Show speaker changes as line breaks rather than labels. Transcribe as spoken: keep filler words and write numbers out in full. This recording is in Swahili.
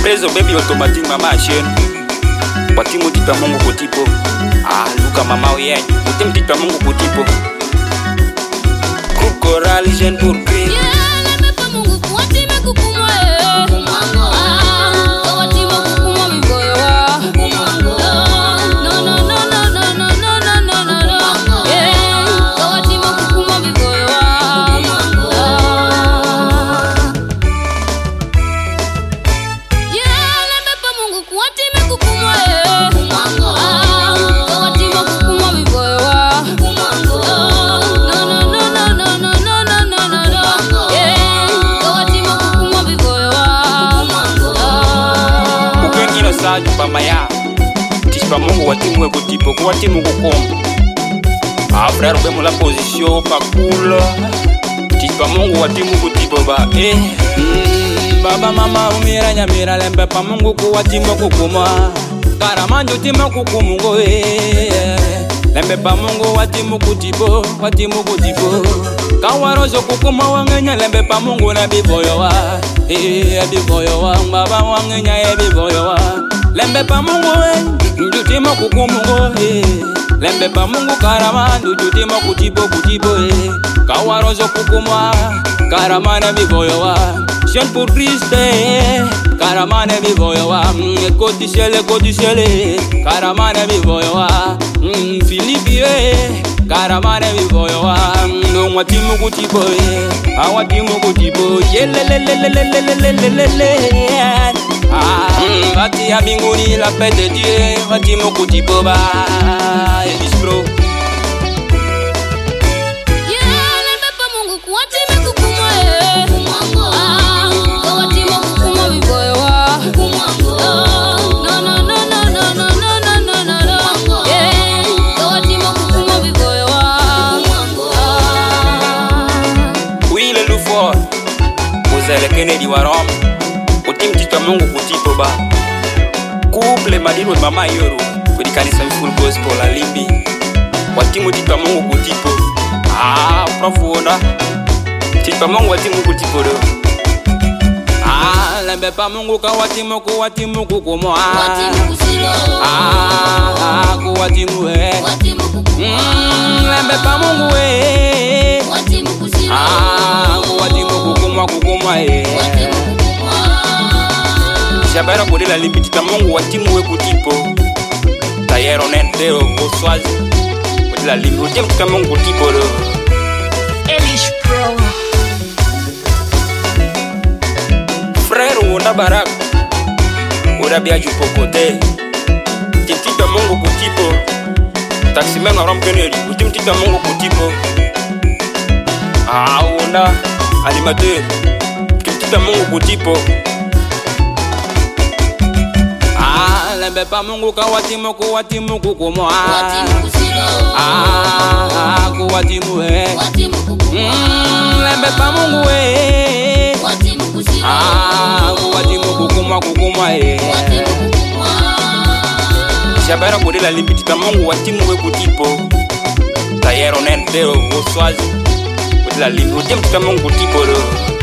Prezo baby automatique mama chaîne. Wati mo tipa Mungu kotipo. Ah luka mama oyen. Utim tipa Mungu kotipo. Kukoral jeune pour paix. Pamaya tispa Mungu wati mwe kotipo ko wati Mungu kombo. Ah frère be mo la position pas cool. Tispa Mungu wati Mungu tipo ba eh mm, baba mama umira nyamira lembe pa Mungu ko wati Mungu kuma. Karamanjo tima kukumungo eh lembe pa Mungu wati Mungu tipo wati Mungu tipo. Kawarozo kukuma wangenya lembe pa Mungu na biboyo wa eh biboyo wa baba wangenya e biboyo wa. Lembe pa Mungu we, njutima kukumungo he. Lembe pa Mungu karama, njutima kutipo kutipo he. Kawarozo kukumwa, karamane bivoyo wa. Jeune pour Christ he, karamane bivoyo wa. Koti shele, koti shele, karamane bivoyo wa. Philippe he, karamane bivoyo wa. Nwatimu kutipo he, awatimu kutipo. Yelelelelelelelelelelele. Ah, mm, bati ya binguni la paix de Dieu, bati mo kuti boba, Elvis Pro.
Yeah, lembe pa Mungu kuwati me kukumwa eh. Ah, kawati mo kukumwa biboyo wa. No no no no no no no no no no no. Yeah, kawati mo kukumwa biboyo wa.
Oui le loup fort, vous allez Kennedy Warom. Utim tipa Mungu kutipo ba. Couple madino mama yoro. Kodi kanisa full gospel la limbi. Watimu tipa Mungu kutipo. Ah profonda. Tipa Mungu watimu kutipo do. Ah lembe pa Mungu ka watimu ko watimu kukomo.
Watimu kusilo.
Ah ko watimu eh.
Watimu kukumwa.
Lembe pa Mungu eh.
Watimu kusilo.
Ah ko watimu kukomo kukomo eh. Jabera kodi la limbi tipa Mungu watimu we kutipo. Tayero nentero oswazi. Kodi la limbi watimu tipa Mungu kutipo do.
Elvis Pro.
Frère wona barak. Oda bia jupo kote. Tim tipa Mungu kutipo. Taximen warom Kennedy. Utim tipa Mungu kutipo. Ah wona animateur. Tim tipa Mungu kutipo. Lembe pa Mungu ka watimu ko watimu kukumwa.
Watimu kusilo.
Ah ko watimu eh.
Watimu kukumwa.
Lembe pa Mungu eh.
Watimu kusilo.
Ah ko watimu kukumwa kukumwa eh.
Watimu kukumwa.
Jabera kodi la limbi tipa Mungu watimu we kutipo. Tayero nentero oswazi. Kodi la limbi watimu tipa Mungu kutipo do.